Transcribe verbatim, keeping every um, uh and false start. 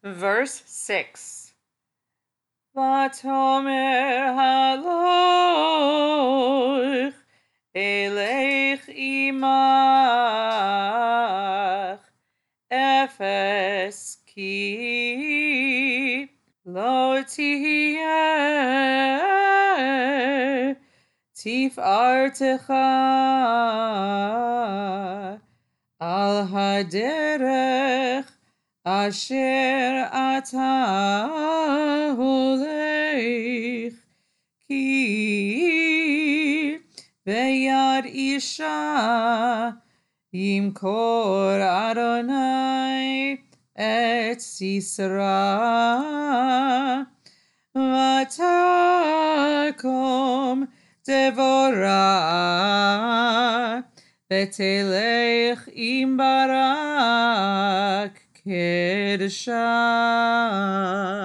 Verse six. Vatomer haloch elech imach efes ki lo tiheh tif'artecha al haderech asher ata holech ki veyad isha yimkor Adonai et Sisera vatakom Devorah Betelech im barak kedusha.